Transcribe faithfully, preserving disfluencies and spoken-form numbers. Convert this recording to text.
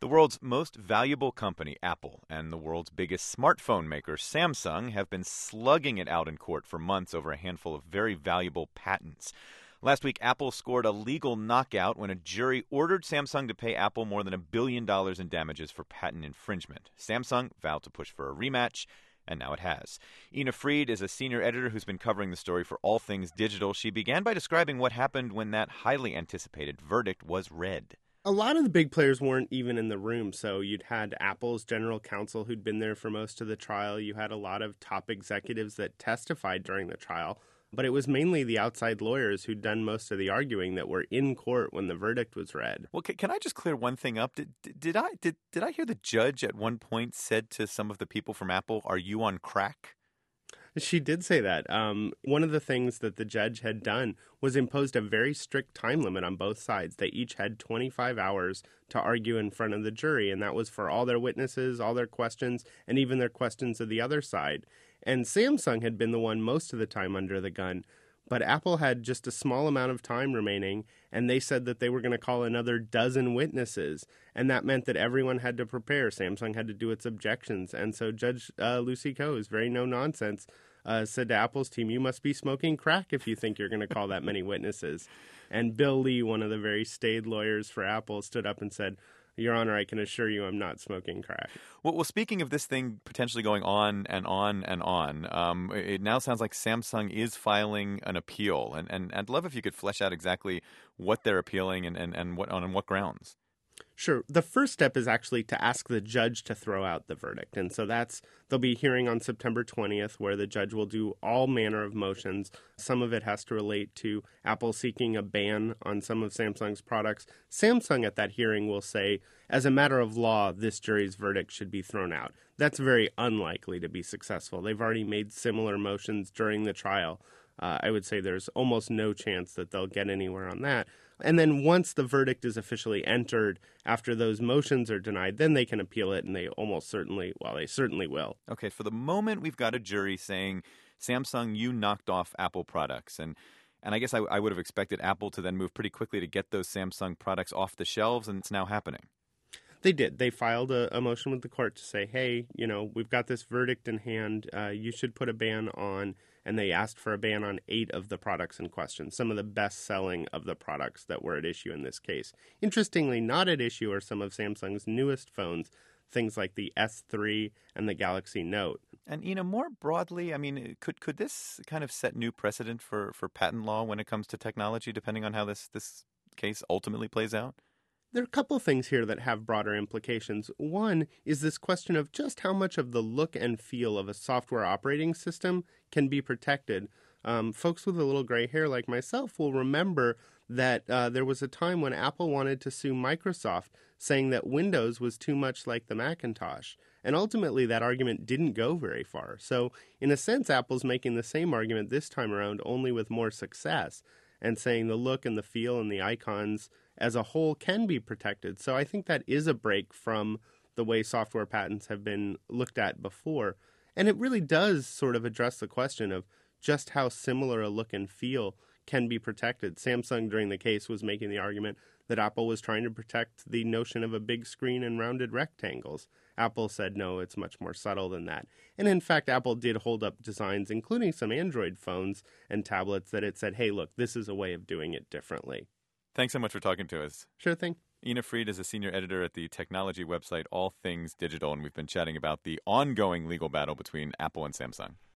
The world's most valuable company, Apple, and the world's biggest smartphone maker, Samsung, have been slugging it out in court for months over a handful of very valuable patents. Last week, Apple scored a legal knockout when a jury ordered Samsung to pay Apple more than a billion dollars in damages for patent infringement. Samsung vowed to push for a rematch, and now it has. Ina Fried is a senior editor who's been covering the story for All Things Digital. She began by describing what happened when that highly anticipated verdict was read. A lot of the big players weren't even in the room, so you'd had Apple's general counsel who'd been there for most of the trial. You had a lot of top executives that testified during the trial, but it was mainly the outside lawyers who'd done most of the arguing that were in court when the verdict was read. Well, can, can I just clear one thing up? Did, did I did did I hear the judge at one point said to some of the people from Apple, "Are you on crack?" She did say that. Um, one of the things that the judge had done was imposed a very strict time limit on both sides. They each had twenty-five hours to argue in front of the jury, and that was for all their witnesses, all their questions, and even their questions of the other side. And Samsung had been the one most of the time under the gun, but Apple had just a small amount of time remaining, and they said that they were going to call another dozen witnesses, and that meant that everyone had to prepare. Samsung had to do its objections, and so Judge uh, Lucy Koh is very no-nonsense, uh, said to Apple's team, "You must be smoking crack if you think you're going to call that many witnesses." And Bill Lee, one of the very staid lawyers for Apple, stood up and said, "Your Honor, I can assure you I'm not smoking crack." Well, well speaking of this thing potentially going on and on and on, um, it now sounds like Samsung is filing an appeal. And, and I'd love if you could flesh out exactly what they're appealing and, and, and what on what grounds. Sure. The first step is actually to ask the judge to throw out the verdict. And so that's, there'll be a hearing on September twentieth where the judge will do all manner of motions. Some of it has to relate to Apple seeking a ban on some of Samsung's products. Samsung at that hearing will say, as a matter of law, this jury's verdict should be thrown out. That's very unlikely to be successful. They've already made similar motions during the trial. Uh, I would say there's almost no chance that they'll get anywhere on that. And then once the verdict is officially entered, after those motions are denied, then they can appeal it, and they almost certainly, well, they certainly will. Okay, for the moment, we've got a jury saying, Samsung, you knocked off Apple products. And and I guess I, I would have expected Apple to then move pretty quickly to get those Samsung products off the shelves, and it's now happening. They did. They filed a, a motion with the court to say, hey, you know, we've got this verdict in hand. Uh, you should put a ban on, and they asked for a ban on eight of the products in question, some of the best-selling of the products that were at issue in this case. Interestingly, not at issue are some of Samsung's newest phones, things like the S three and the Galaxy Note. And, you know, more broadly, I mean, could could this kind of set new precedent for, for patent law when it comes to technology, depending on how this, this case ultimately plays out? There are a couple of things here that have broader implications. One is this question of just how much of the look and feel of a software operating system can be protected. Um, folks with a little gray hair like myself will remember that uh, there was a time when Apple wanted to sue Microsoft, saying that Windows was too much like the Macintosh. And ultimately, that argument didn't go very far. So, in a sense, Apple's making the same argument this time around, only with more success, and saying the look and the feel and the icons as a whole can be protected. So I think that is a break from the way software patents have been looked at before. And it really does sort of address the question of just how similar a look and feel can be protected. Samsung, during the case, was making the argument that Apple was trying to protect the notion of a big screen and rounded rectangles. Apple said, no, it's much more subtle than that. And in fact, Apple did hold up designs, including some Android phones and tablets, that it said, hey, look, this is a way of doing it differently. Thanks so much for talking to us. Sure thing. Ina Fried is a senior editor at the technology website All Things Digital, and we've been chatting about the ongoing legal battle between Apple and Samsung.